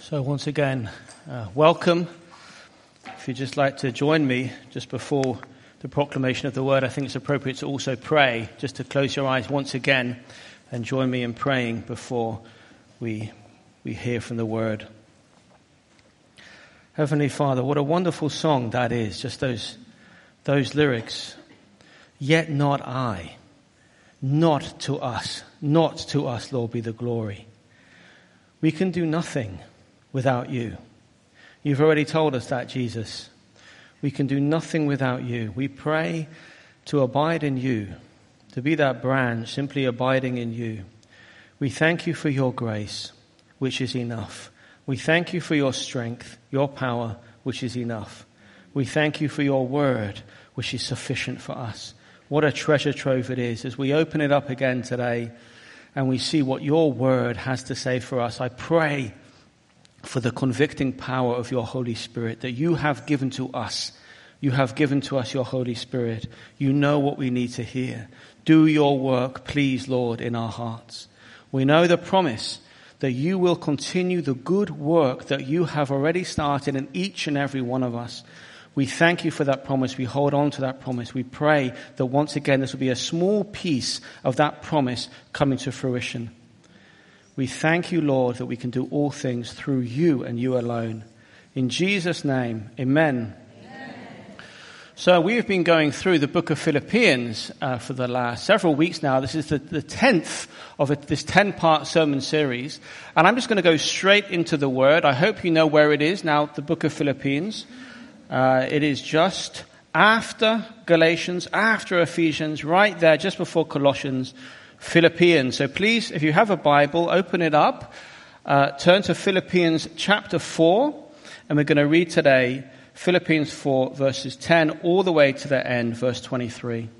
So once again, welcome. If you'd just like to join me just before the proclamation of the word, I think it's appropriate to also pray, just to close your eyes once again and join me in praying before we hear from the word. Heavenly Father, what a wonderful song that is, just those lyrics. Yet not I, not to us, Lord, be the glory. We can do nothing without you. You've already told us that, Jesus. We can do nothing without you. We pray to abide in you, to be that branch simply abiding in you. We thank you for your grace, which is enough. We thank you for your strength, your power, which is enough. We thank you for your word, which is sufficient for us. What a treasure trove it is as we open it up again today and we see what your word has to say for us. I pray for the convicting power of your Holy Spirit that you have given to us. You have given to us your Holy Spirit. You know what we need to hear. Do your work, please, Lord, in our hearts. We know the promise that you will continue the good work that you have already started in each and every one of us. We thank you for that promise. We hold on to that promise. We pray that once again this will be a small piece of that promise coming to fruition. We thank you, Lord, that we can do all things through you and you alone. In Jesus' name, amen. So we have been going through the book of Philippians for the last several weeks now. This is the 10th of this 10-part sermon series. And I'm just going to go straight into the word. I hope you know where it is now, the book of Philippians. It is just after Galatians, after Ephesians, right there, just before Colossians, Philippians. So please, if you have a Bible, open it up. Turn to Philippians chapter 4. And we're going to read today Philippians 4, verses 10, all the way to the end, verse 23.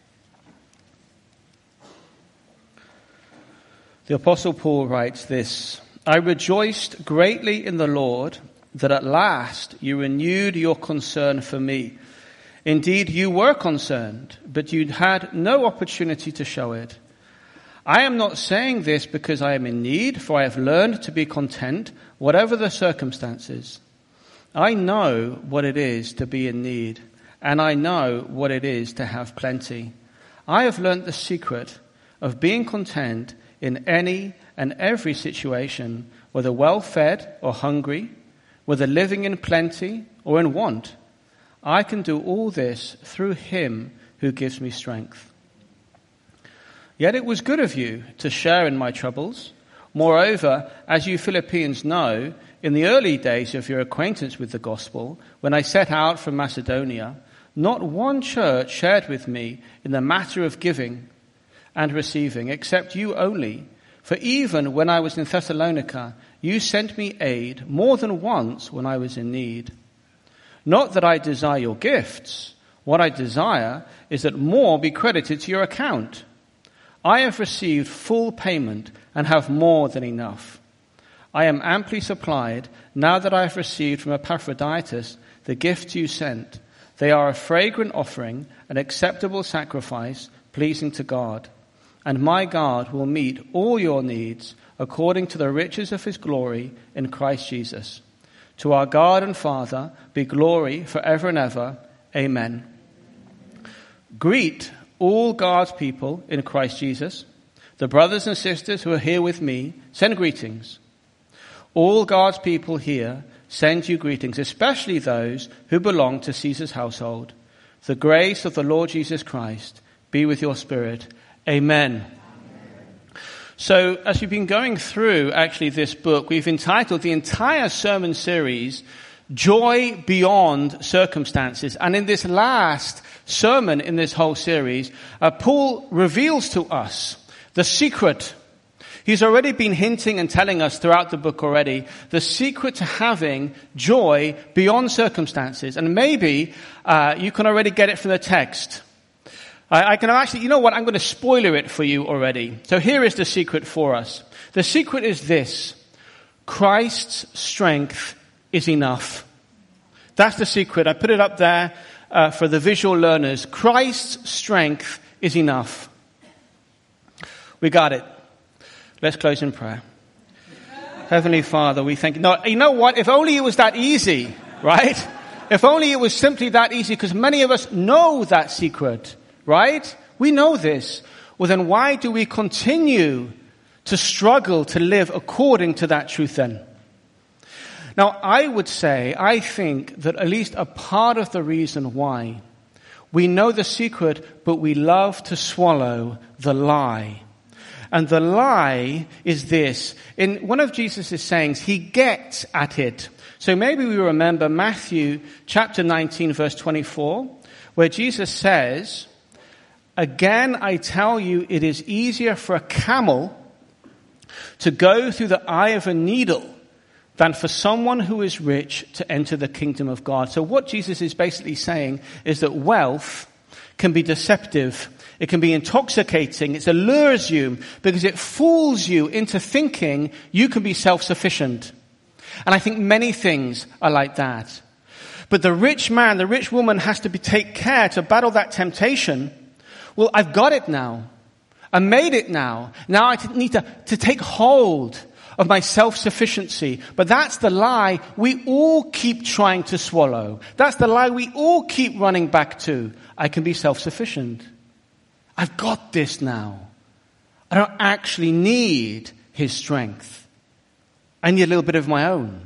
The Apostle Paul writes this: I rejoiced greatly in the Lord that at last you renewed your concern for me. Indeed, you were concerned, but you had no opportunity to show it. I am not saying this because I am in need, for I have learned to be content, whatever the circumstances. I know what it is to be in need, and I know what it is to have plenty. I have learned the secret of being content in any and every situation, whether well-fed or hungry, whether living in plenty or in want. I can do all this through him who gives me strength. Yet it was good of you to share in my troubles. Moreover, as you Philippians know, in the early days of your acquaintance with the gospel, when I set out from Macedonia, not one church shared with me in the matter of giving and receiving, except you only. For even when I was in Thessalonica, you sent me aid more than once when I was in need. Not that I desire your gifts. What I desire is that more be credited to your account. I have received full payment and have more than enough. I am amply supplied now that I have received from Epaphroditus the gifts you sent. They are a fragrant offering, an acceptable sacrifice, pleasing to God. And my God will meet all your needs according to the riches of his glory in Christ Jesus. To our God and Father be glory forever and ever. Amen. Greet all God's people in Christ Jesus. The brothers and sisters who are here with me send greetings. All God's people here send you greetings, especially those who belong to Caesar's household. The grace of the Lord Jesus Christ be with your spirit. Amen. So as we've been going through actually this book, we've entitled the entire sermon series, Joy Beyond Circumstances. And in this last sermon in this whole series, Paul reveals to us the secret. He's already been hinting and telling us throughout the book already the secret to having joy beyond circumstances. And maybe you can already get it from the text. I can actually, you know what, I'm going to spoiler it for you already. So here is the secret for us. The secret is this: Christ's strength is enough. That's the secret. I put it up there for the visual learners. Christ's strength is enough. We got it. Let's close in prayer. Heavenly Father, we thank you. No, you know what? If only it was that easy, right? If only it was simply that easy, because many of us know that secret, right? We know this. Well, then why do we continue to struggle to live according to that truth then? Now, I think that at least a part of the reason why we know the secret, but we love to swallow the lie. And the lie is this. In one of Jesus' sayings, he gets at it. So maybe we remember Matthew chapter 19, verse 24, where Jesus says, "Again, I tell you, it is easier for a camel to go through the eye of a needle than for someone who is rich to enter the kingdom of God." So what Jesus is basically saying is that wealth can be deceptive. It can be intoxicating. It allures you because it fools you into thinking you can be self-sufficient. And I think many things are like that. But the rich man, the rich woman has to take care to battle that temptation. Well, I've got it now. I made it now. Now I need to take hold of my self-sufficiency. But that's the lie we all keep trying to swallow. That's the lie we all keep running back to. I can be self-sufficient. I've got this now. I don't actually need his strength. I need a little bit of my own.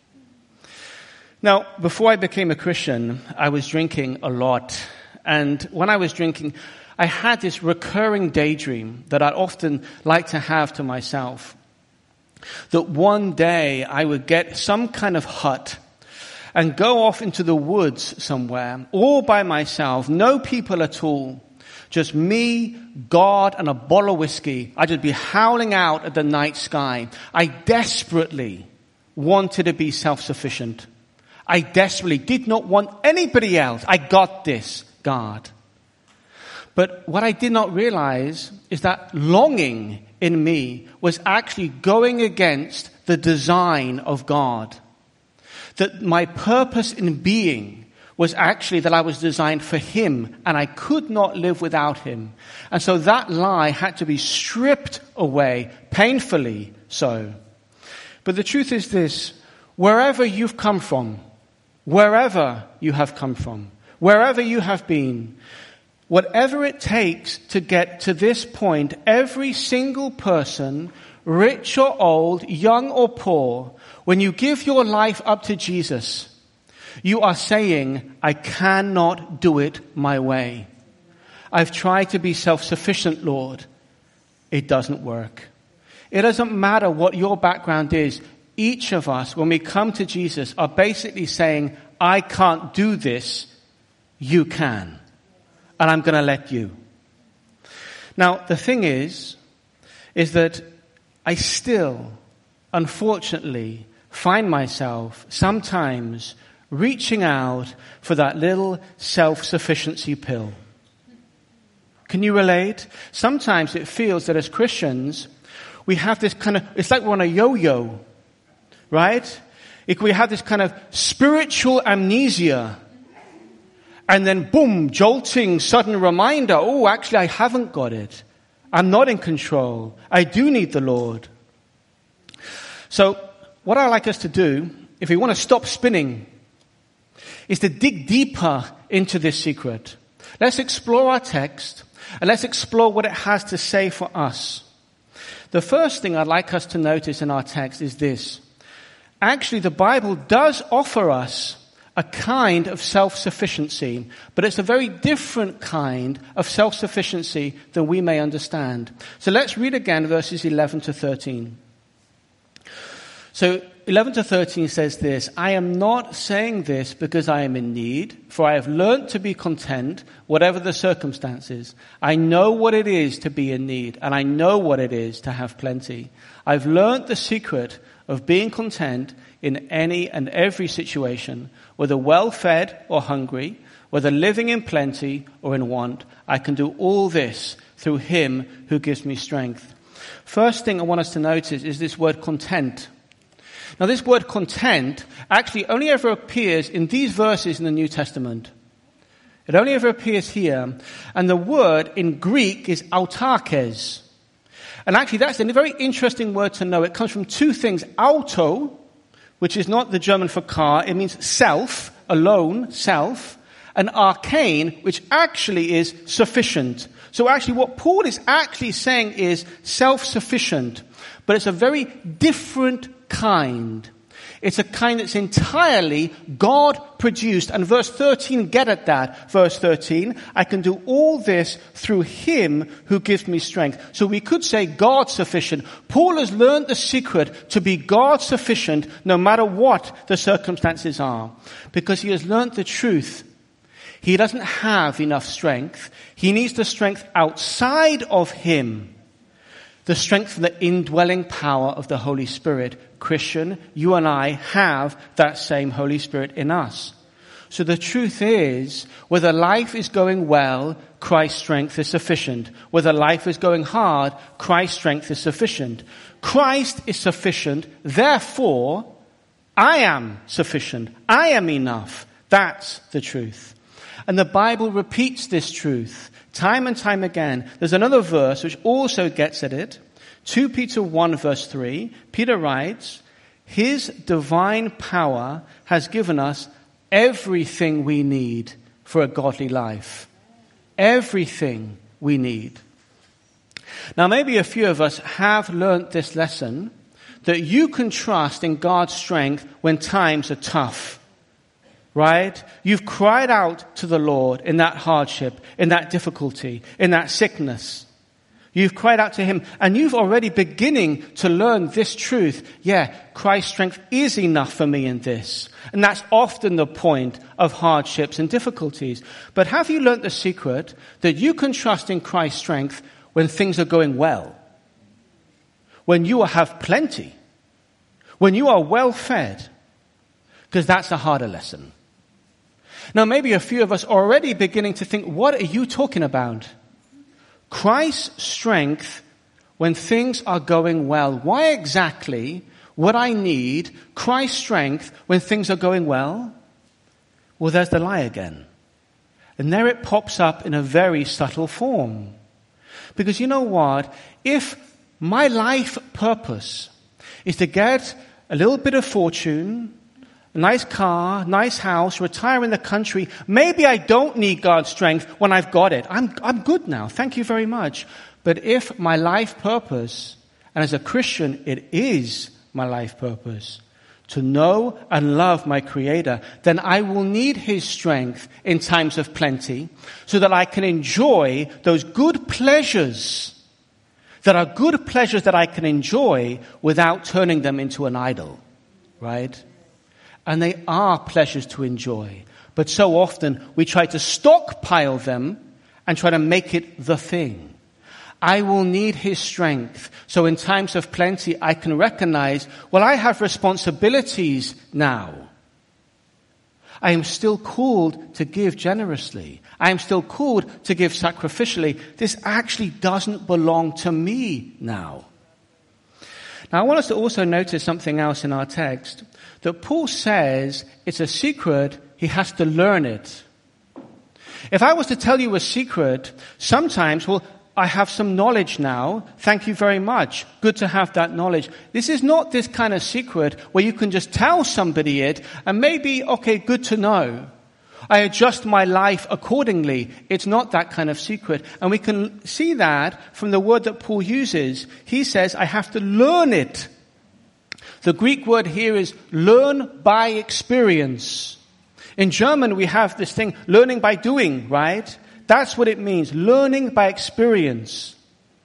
Now, before I became a Christian, I was drinking a lot. And when I was drinking, I had this recurring daydream that I'd often like to have to myself. That one day I would get some kind of hut and go off into the woods somewhere, all by myself, no people at all. Just me, God, and a bottle of whiskey. I'd just be howling out at the night sky. I desperately wanted to be self-sufficient. I desperately did not want anybody else. I got this, God. But what I did not realize is that longing in me was actually going against the design of God. That my purpose in being was actually that I was designed for him and I could not live without him. And so that lie had to be stripped away, painfully so. But the truth is this, wherever you've come from, wherever you have come from, wherever you have been, whatever it takes to get to this point, every single person, rich or old, young or poor, when you give your life up to Jesus, you are saying, I cannot do it my way. I've tried to be self-sufficient, Lord. It doesn't work. It doesn't matter what your background is. Each of us, when we come to Jesus, are basically saying, I can't do this. You can. And I'm going to let you. Now, the thing is that I still, unfortunately, find myself sometimes reaching out for that little self-sufficiency pill. Can you relate? Sometimes it feels that as Christians, we have this kind of, it's like we're on a yo-yo, right? We have this kind of spiritual amnesia. And then boom, jolting, sudden reminder, oh, actually I haven't got it. I'm not in control. I do need the Lord. So what I'd like us to do, if we want to stop spinning, is to dig deeper into this secret. Let's explore our text and let's explore what it has to say for us. The first thing I'd like us to notice in our text is this. Actually, the Bible does offer us a kind of self-sufficiency, but it's a very different kind of self-sufficiency than we may understand. So let's read again verses 11 to 13. So 11 to 13 says this, I am not saying this because I am in need, for I have learnt to be content, whatever the circumstances. I know what it is to be in need, and I know what it is to have plenty. I've learnt the secret of being content in any and every situation, whether well-fed or hungry, whether living in plenty or in want. I can do all this through him who gives me strength. First thing I want us to notice is this word content. Now this word content actually only ever appears in these verses in the New Testament. It only ever appears here. And the word in Greek is autarkes. And actually, that's a very interesting word to know. It comes from two things. Auto, which is not the German for car. It means self, alone, self. And arcane, which actually is sufficient. So actually what Paul is actually saying is self-sufficient. But it's a very different kind. It's a kind that's entirely God-produced. And verse 13, get at that. Verse 13, I can do all this through him who gives me strength. So we could say God-sufficient. Paul has learned the secret to be God-sufficient no matter what the circumstances are. Because he has learned the truth. He doesn't have enough strength. He needs the strength outside of him. The strength from the indwelling power of the Holy Spirit. Christian, you and I have that same Holy Spirit in us. So the truth is, whether life is going well, Christ's strength is sufficient. Whether life is going hard, Christ's strength is sufficient. Christ is sufficient, therefore, I am sufficient. I am enough. That's the truth. And the Bible repeats this truth time and time again. There's another verse which also gets at it. 2 Peter 1 verse 3. Peter writes, his divine power has given us everything we need for a godly life. Everything we need. Now maybe a few of us have learnt this lesson, that you can trust in God's strength when times are tough. Right? You've cried out to the Lord in that hardship, in that difficulty, in that sickness. You've cried out to him and you've already beginning to learn this truth. Yeah, Christ's strength is enough for me in this. And that's often the point of hardships and difficulties. But have you learnt the secret that you can trust in Christ's strength when things are going well? When you have plenty? When you are well fed? Because that's a harder lesson. Now maybe a few of us are already beginning to think, what are you talking about? Christ's strength when things are going well. Why exactly would I need Christ's strength when things are going well? Well, there's the lie again. And there it pops up in a very subtle form. Because you know what? If my life purpose is to get a little bit of fortune, a nice car, nice house, retire in the country. Maybe I don't need God's strength when I've got it. I'm good now. Thank you very much. But if my life purpose, and as a Christian, it is my life purpose, to know and love my Creator, then I will need his strength in times of plenty so that I can enjoy those good pleasures that are good pleasures that I can enjoy without turning them into an idol. Right? And they are pleasures to enjoy. But so often we try to stockpile them and try to make it the thing. I will need his strength. So in times of plenty, I can recognize, well, I have responsibilities now. I am still called to give generously. I am still called to give sacrificially. This actually doesn't belong to me now. Now, I want us to also notice something else in our text. That Paul says it's a secret, he has to learn it. If I was to tell you a secret, sometimes, well, I have some knowledge now. Thank you very much. Good to have that knowledge. This is not this kind of secret where you can just tell somebody it and maybe, okay, good to know. I adjust my life accordingly. It's not that kind of secret. And we can see that from the word that Paul uses. He says, I have to learn it. The Greek word here is learn by experience. In German, we have this thing, learning by doing, right? That's what it means, learning by experience.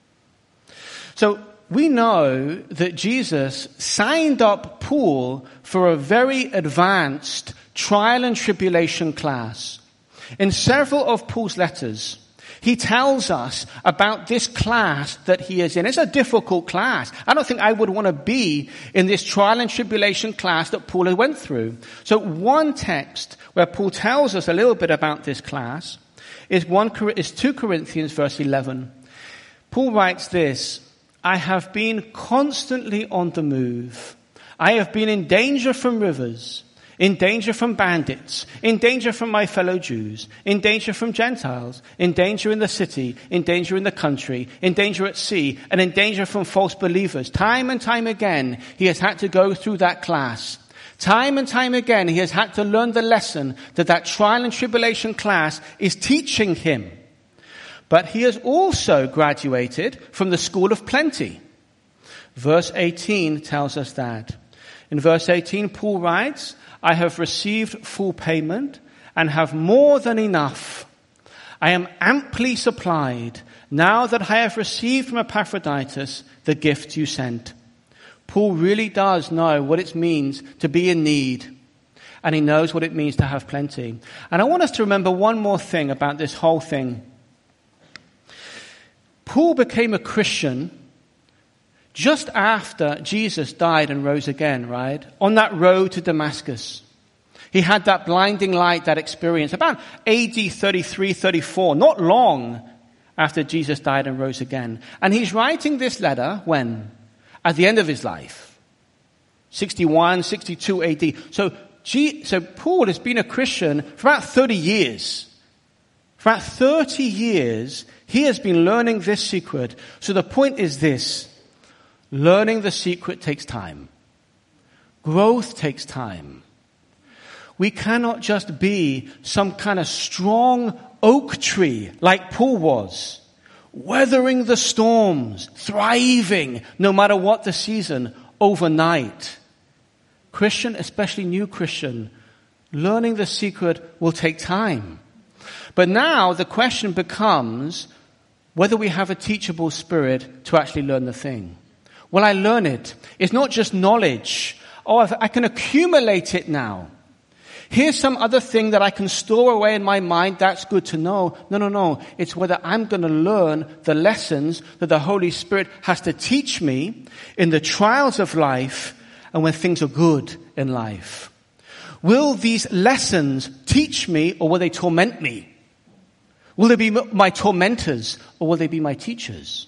So we know that Jesus signed up Paul for a very advanced trial and tribulation class. In several of Paul's letters, he tells us about this class that he is in. It's a difficult class. I don't think I would want to be in this trial and tribulation class that Paul went through. So one text where Paul tells us a little bit about this class is 2 Corinthians verse 11. Paul writes this, I have been constantly on the move. I have been in danger from rivers, in danger from bandits, in danger from my fellow Jews, in danger from Gentiles, in danger in the city, in danger in the country, in danger at sea, and in danger from false believers. Time and time again, he has had to go through that class. Time and time again, he has had to learn the lesson that trial and tribulation class is teaching him. But he has also graduated from the school of plenty. Verse 18 tells us that. In verse 18, Paul writes, I have received full payment and have more than enough. I am amply supplied now that I have received from Epaphroditus the gift you sent. Paul really does know what it means to be in need, and he knows what it means to have plenty. And I want us to remember one more thing about this whole thing. Paul became a Christian just after Jesus died and rose again, right? On that road to Damascus. He had that blinding light, that experience, about AD 33, 34, not long after Jesus died and rose again. And he's writing this letter when? At the end of his life. 61, 62 AD. So Paul has been a Christian for about 30 years. For about 30 years, he has been learning this secret. So the point is this. Learning the secret takes time. Growth takes time. We cannot just be some kind of strong oak tree like Paul was, weathering the storms, thriving no matter what the season, overnight. Christian, especially new Christian, learning the secret will take time. But now the question becomes whether we have a teachable spirit to actually learn the thing. Will I learn it? It's not just knowledge. Oh, I can accumulate it now. Here's some other thing that I can store away in my mind. That's good to know. No. It's whether I'm going to learn the lessons that the Holy Spirit has to teach me in the trials of life and when things are good in life. Will these lessons teach me or will they torment me? Will they be my tormentors or will they be my teachers?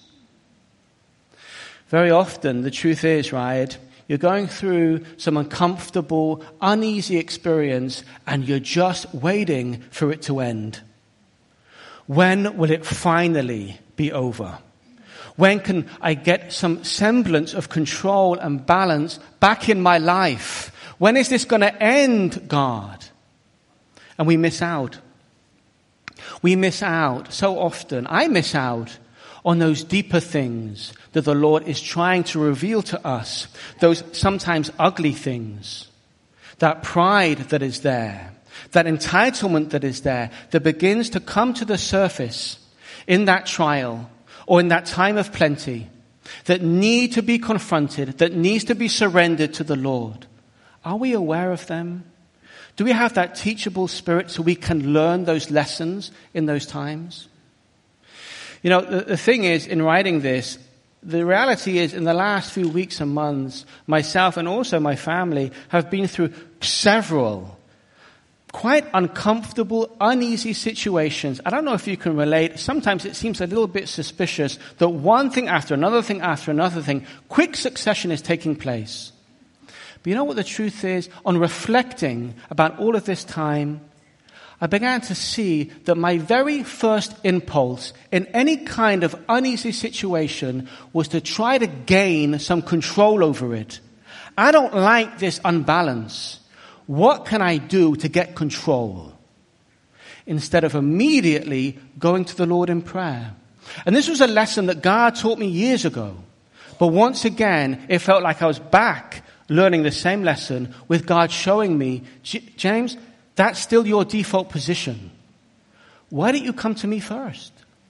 Very often, the truth is, right, you're going through some uncomfortable, uneasy experience and you're just waiting for it to end. When will it finally be over? When can I get some semblance of control and balance back in my life? When is this going to end, God? And we miss out. We miss out so often. I miss out on those deeper things that the Lord is trying to reveal to us, those sometimes ugly things, that pride that is there, that entitlement that is there, that begins to come to the surface in that trial or in that time of plenty, that need to be confronted, that needs to be surrendered to the Lord. Are we aware of them? Do we have that teachable spirit so we can learn those lessons in those times? You know, the thing is, in writing this, the reality is in the last few weeks and months, myself and also my family have been through several quite uncomfortable, uneasy situations. I don't know if you can relate. Sometimes it seems a little bit suspicious that one thing after another thing after another thing, quick succession is taking place. But you know what the truth is? On reflecting about all of this time, I began to see that my very first impulse in any kind of uneasy situation was to try to gain some control over it. I don't like this unbalance. What can I do to get control? Instead of immediately going to the Lord in prayer. And this was a lesson that God taught me years ago. But once again, it felt like I was back learning the same lesson with God showing me, James, that's still your default position. Why don't you come to me first?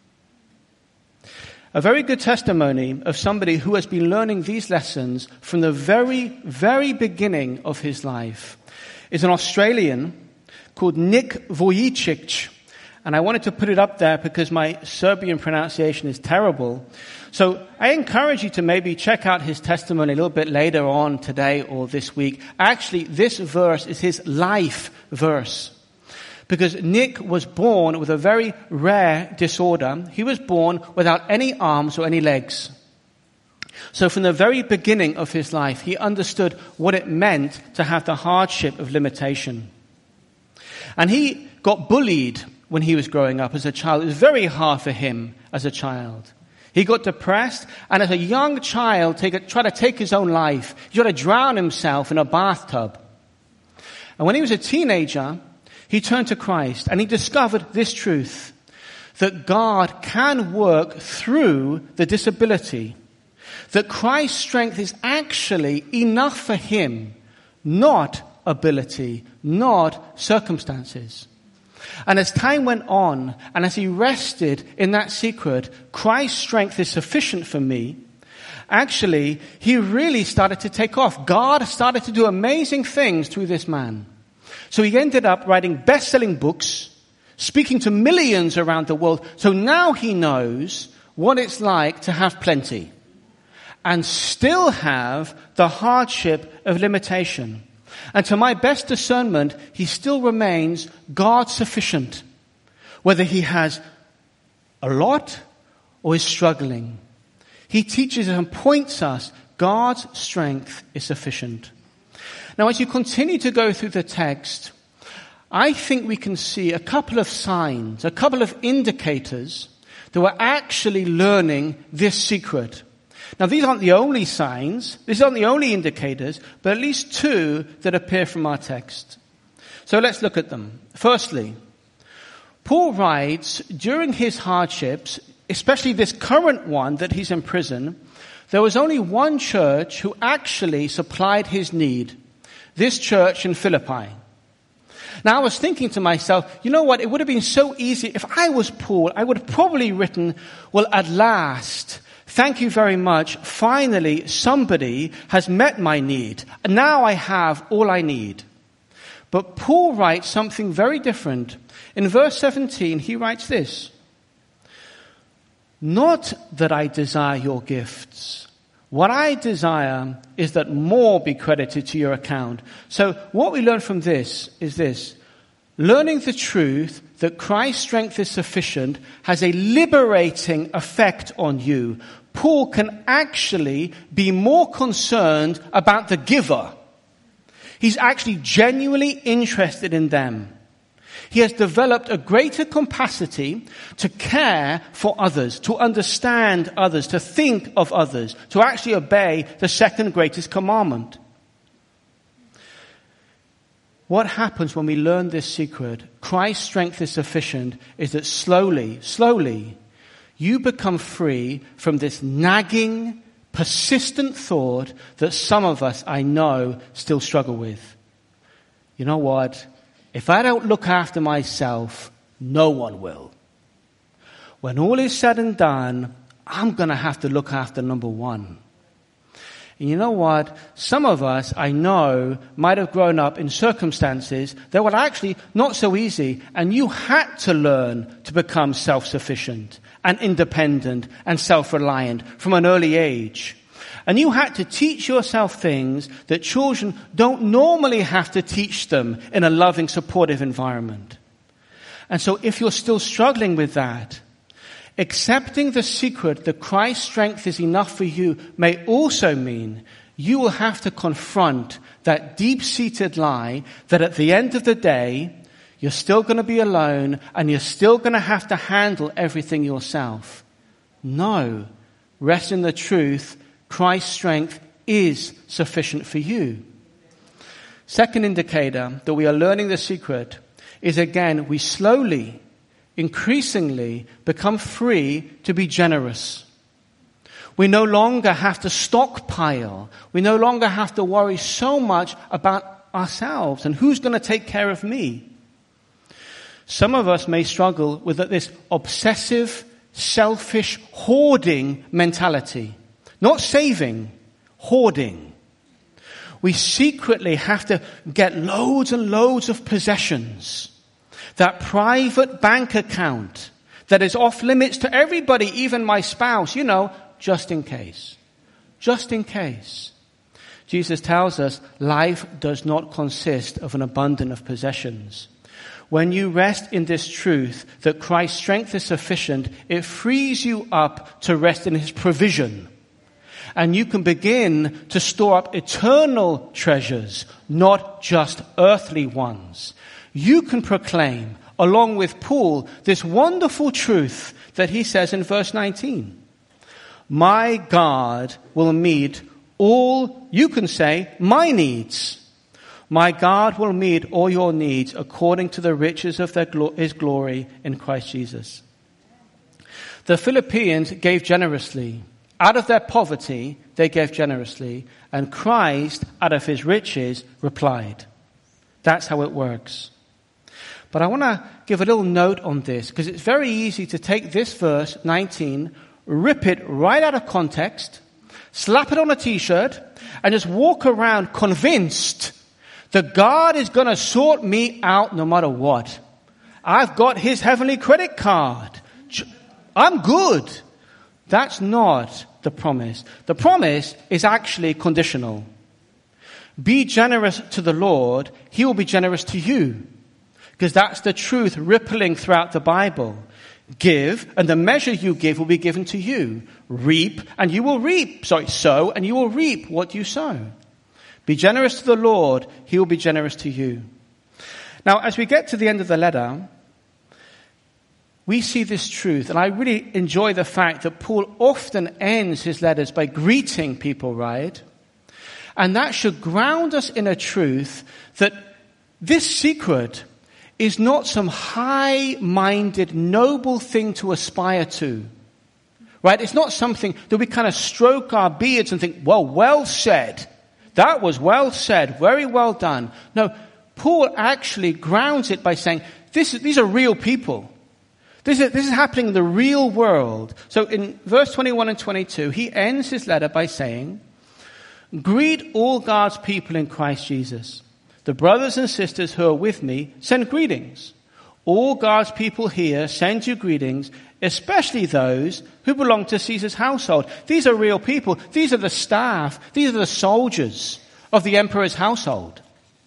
A very good testimony of somebody who has been learning these lessons from the very, very beginning of his life is an Australian called Nick Vujicic. And I wanted to put it up there because my Serbian pronunciation is terrible. So I encourage you to maybe check out his testimony a little bit later on today or this week. Actually, this verse is his life verse. Because Nick was born with a very rare disorder. He was born without any arms or any legs. So from the very beginning of his life, he understood what it meant to have the hardship of limitation. And he got bullied when he was growing up as a child. It was very hard for him as a child. He got depressed, and as a young child, tried to take his own life. He tried to drown himself in a bathtub. And when he was a teenager, he turned to Christ, and he discovered this truth, that God can work through the disability, that Christ's strength is actually enough for him, not ability, not circumstances. And as time went on, and as he rested in that secret, Christ's strength is sufficient for me, actually, he really started to take off. God started to do amazing things through this man. So he ended up writing best-selling books, speaking to millions around the world. So now he knows what it's like to have plenty and still have the hardship of limitation. And to my best discernment, he still remains God sufficient, whether he has a lot or is struggling. He teaches and points us God's strength is sufficient. Now, as you continue to go through the text, I think we can see a couple of signs, a couple of indicators that we're actually learning this secret. Now, these aren't the only signs, these aren't the only indicators, but at least two that appear from our text. So let's look at them. Firstly, Paul writes, during his hardships, especially this current one that he's in prison, there was only one church who actually supplied his need, this church in Philippi. Now, I was thinking to myself, you know what, it would have been so easy. If I was Paul, I would have probably written, well, at last, thank you very much. Finally, somebody has met my need. And now I have all I need. But Paul writes something very different. In verse 17, he writes this. Not that I desire your gifts. What I desire is that more be credited to your account. So what we learn from this is this. Learning the truth that Christ's strength is sufficient has a liberating effect on you. Paul can actually be more concerned about the giver. He's actually genuinely interested in them. He has developed a greater capacity to care for others, to understand others, to think of others, to actually obey the second greatest commandment. What happens when we learn this secret, Christ's strength is sufficient, is that slowly, you become free from this nagging, persistent thought that some of us, I know, still struggle with. You know what? If I don't look after myself, no one will. When all is said and done, I'm going to have to look after number one. And you know what? Some of us, I know, might have grown up in circumstances that were actually not so easy, and you had to learn to become self-sufficient and independent and self-reliant from an early age. And you had to teach yourself things that children don't normally have to teach them in a loving, supportive environment. And so if you're still struggling with that, accepting the secret that Christ's strength is enough for you may also mean you will have to confront that deep-seated lie that at the end of the day, you're still going to be alone and you're still going to have to handle everything yourself. No. Rest in the truth. Christ's strength is sufficient for you. Second indicator that we are learning the secret is, again, we slowly, increasingly become free to be generous. We no longer have to stockpile. We no longer have to worry so much about ourselves and who's going to take care of me. Some of us may struggle with this obsessive, selfish, hoarding mentality. Not saving, hoarding. We secretly have to get loads and loads of possessions. That private bank account that is off limits to everybody, even my spouse, just in case. Just in case. Jesus tells us life does not consist of an abundance of possessions. When you rest in this truth that Christ's strength is sufficient, it frees you up to rest in his provision. And you can begin to store up eternal treasures, not just earthly ones. You can proclaim, along with Paul, this wonderful truth that he says in verse 19. My God will meet all, you can say, my needs. My God will meet all your needs according to the riches of his glory in Christ Jesus. The Philippians gave generously. Out of their poverty, they gave generously. And Christ, out of his riches, replied. That's how it works. But I want to give a little note on this, because it's very easy to take this verse, 19, rip it right out of context, slap it on a t-shirt, and just walk around convinced that God is going to sort me out no matter what. I've got his heavenly credit card. I'm good. That's not the promise. The promise is actually conditional. Be generous to the Lord, he will be generous to you. Because that's the truth rippling throughout the Bible. Give, and the measure you give will be given to you. Reap, and you will reap. Sow, and you will reap what you sow. Be generous to the Lord, he will be generous to you. Now, as we get to the end of the letter, we see this truth, and I really enjoy the fact that Paul often ends his letters by greeting people, right? And that should ground us in a truth that this secret is not some high-minded, noble thing to aspire to. Right? It's not something that we kind of stroke our beards and think, well said. That was well said. Very well done. No, Paul actually grounds it by saying, these are real people. This is happening in the real world. So in verse 21 and 22, he ends his letter by saying, greet all God's people in Christ Jesus. The brothers and sisters who are with me send greetings. All God's people here send you greetings, especially those who belong to Caesar's household. These are real people. These are the staff. These are the soldiers of the emperor's household.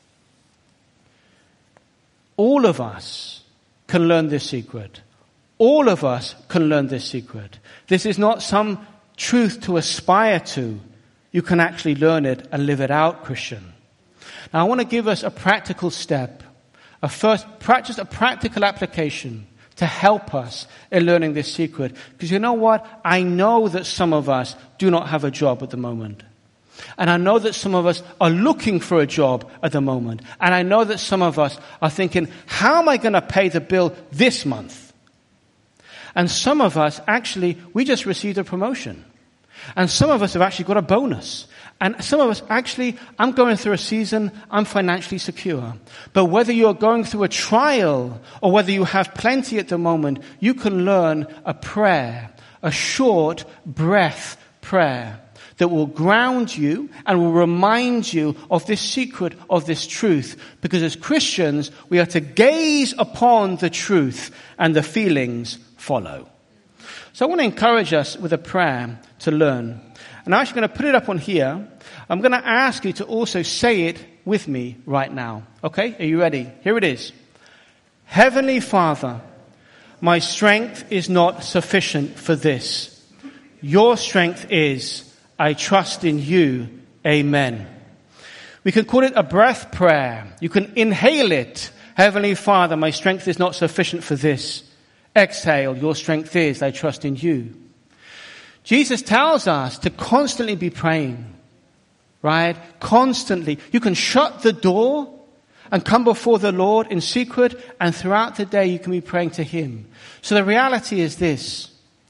All of us can learn this secret. All of us can learn this secret. This is not some truth to aspire to. You can actually learn it and live it out, Christian. Now, I want to give us a practical step, just a practical application to help us in learning this secret. Because you know what? I know that some of us do not have a job at the moment. And I know that some of us are looking for a job at the moment. And I know that some of us are thinking, how am I going to pay the bill this month? And some of us, actually, we just received a promotion. And some of us have actually got a bonus. And some of us, actually, I'm going through a season, I'm financially secure. But whether you're going through a trial or whether you have plenty at the moment, you can learn a prayer, a short breath prayer that will ground you and will remind you of this secret, of this truth. Because as Christians, we are to gaze upon the truth and the feelings follow. So I want to encourage us with a prayer to learn. And I'm actually going to put it up on here. I'm going to ask you to also say it with me right now. Okay? Are you ready? Here it is. Heavenly Father, my strength is not sufficient for this. Your strength is. I trust in you. Amen. We can call it a breath prayer. You can inhale it. Heavenly Father, my strength is not sufficient for this. Exhale, your strength is. I trust in you. Jesus tells us to constantly be praying, right? Constantly. You can shut the door and come before the Lord in secret, and throughout the day you can be praying to him. So the reality is this.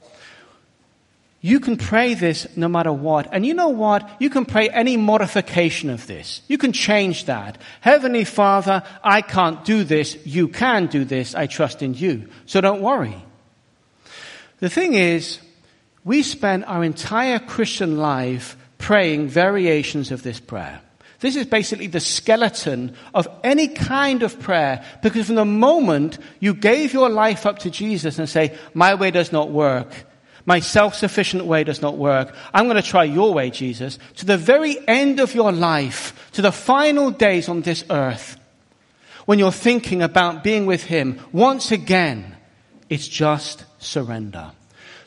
You can pray this no matter what. And you know what? You can pray any modification of this. You can change that. Heavenly Father, I can't do this. You can do this. I trust in you. So don't worry. The thing is, we spend our entire Christian life praying variations of this prayer. This is basically the skeleton of any kind of prayer, because from the moment you gave your life up to Jesus and say, my way does not work, my self-sufficient way does not work, I'm going to try your way, Jesus, to the very end of your life, to the final days on this earth, when you're thinking about being with him, once again, it's just surrender.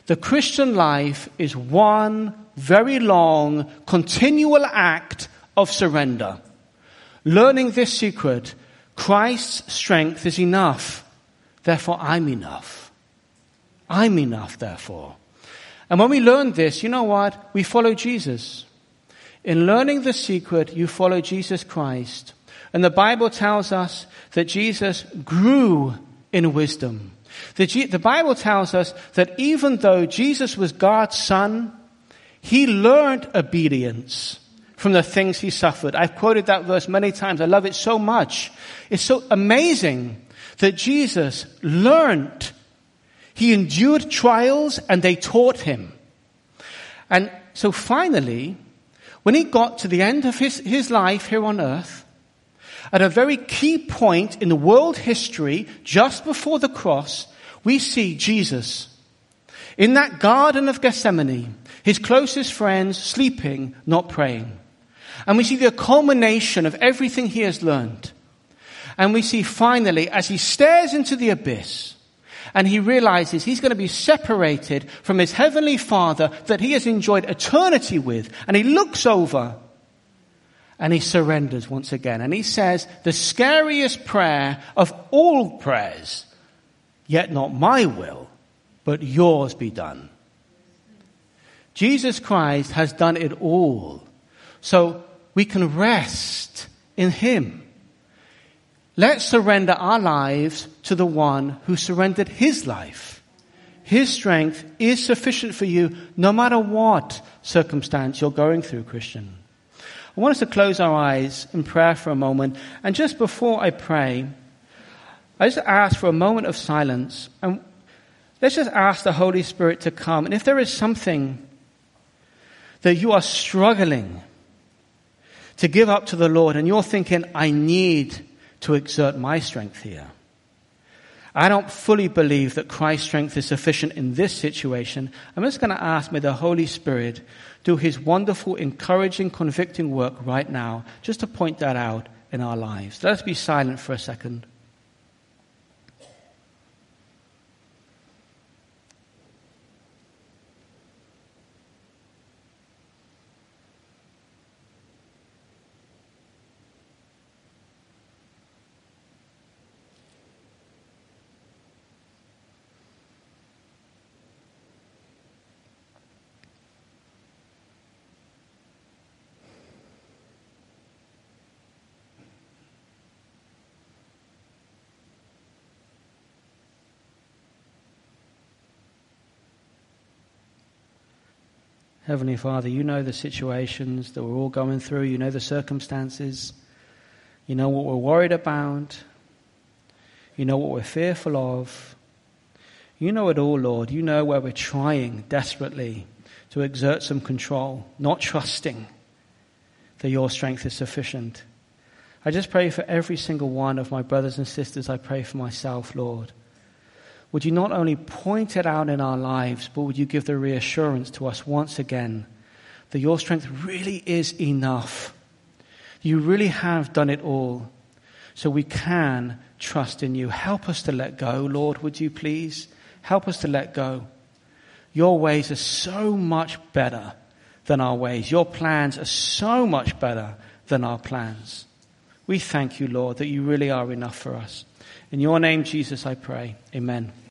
The Christian life is one very long, continual act of surrender. Learning this secret, Christ's strength is enough. Therefore, I'm enough. I'm enough, therefore. And when we learn this, you know what? We follow Jesus. In learning the secret, you follow Jesus Christ. And the Bible tells us that Jesus grew in wisdom. The Bible tells us that even though Jesus was God's son, he learned obedience from the things he suffered. I've quoted that verse many times. I love it so much. It's so amazing that Jesus learned. He endured trials and they taught him. And so finally, when he got to the end of his life here on earth, at a very key point in the world history, just before the cross, we see Jesus in that Garden of Gethsemane, his closest friends sleeping, not praying. And we see the culmination of everything he has learned. And we see finally, as he stares into the abyss, and he realizes he's going to be separated from his heavenly Father that he has enjoyed eternity with, and he looks over, and he surrenders once again. And he says, the scariest prayer of all prayers, yet not my will, but yours be done. Jesus Christ has done it all. So we can rest in him. Let's surrender our lives to the one who surrendered his life. His strength is sufficient for you no matter what circumstance you're going through, Christian. I want us to close our eyes in prayer for a moment. And just before I pray, I just ask for a moment of silence. And let's just ask the Holy Spirit to come. And if there is something that you are struggling to give up to the Lord, and you're thinking, I need to exert my strength here. I don't fully believe that Christ's strength is sufficient in this situation. I'm just going to ask, may the Holy Spirit do his wonderful, encouraging, convicting work right now, just to point that out in our lives. Let us be silent for a second. Heavenly Father, you know the situations that we're all going through. You know the circumstances. You know what we're worried about. You know what we're fearful of. You know it all, Lord. You know where we're trying desperately to exert some control, not trusting that your strength is sufficient. I just pray for every single one of my brothers and sisters. I pray for myself, Lord. Would you not only point it out in our lives, but would you give the reassurance to us once again that your strength really is enough. You really have done it all. So we can trust in you. Help us to let go, Lord, would you please? Help us to let go. Your ways are so much better than our ways. Your plans are so much better than our plans. We thank you, Lord, that you really are enough for us. In your name, Jesus, I pray. Amen.